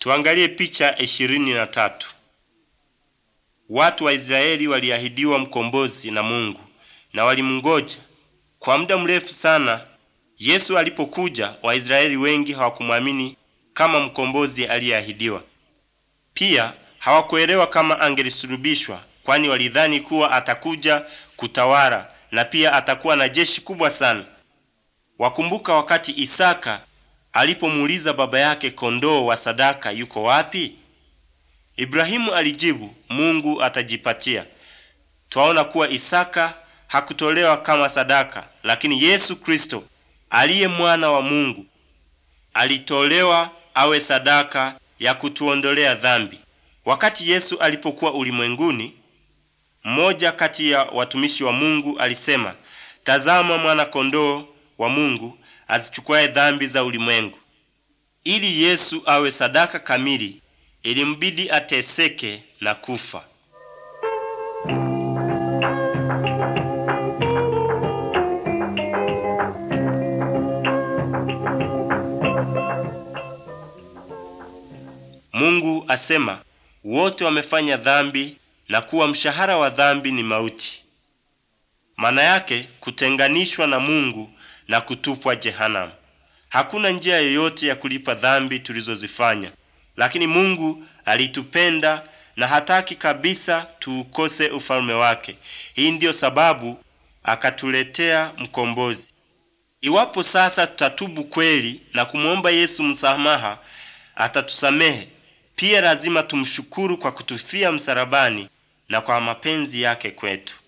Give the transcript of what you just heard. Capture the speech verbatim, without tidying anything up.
Tuangalie picha ishirini na tatu. Watu wa Israeli waliahidiwa mkombozi na Mungu na walimngoja kwa muda mrefu sana. Yesu alipokuja, Waisraeli wengi hawakumwamini kama mkombozi aliyeahidiwa. Pia hawakuelewa kama angelisulubishwa, kwani walidhani kuwa atakuja kutawala na pia atakuwa na jeshi kubwa sana. Wakumbuka wakati Isaka alipomuuliza baba yake kondoo wa sadaka yuko wapi? Ibrahimu alijibu, Mungu atajipatia. Twaona kuwa Isaka hakutolewa kama sadaka, lakini Yesu Kristo aliye mwana wa Mungu alitolewa awe sadaka ya kutuondolea dhambi. Wakati Yesu alipokuwa ulimwenguni, mmoja kati ya watumishi wa Mungu alisema, tazama mwana kondoo wa Mungu azichukuaye dhambi za ulimwengu. Ili Yesu awe sadaka kamili, ilimbidi ateseke na kufa. Mungu asema wote wamefanya dhambi na kuwa mshahara wa dhambi ni mauti. Maana yake kutenganishwa na Mungu na kutupwa jehanamu. Hakuna njia yoyote ya kulipa dhambi tulizozifanya, lakini Mungu alitupenda na hataki kabisa tuukose ufalme wake. Hii ndiyo sababu akatuletea mkombozi. Iwapo sasa tutatubu kweli na kumwomba Yesu msamaha, atatusamehe. Pia lazima tumshukuru kwa kutufia msalabani na kwa mapenzi yake kwetu.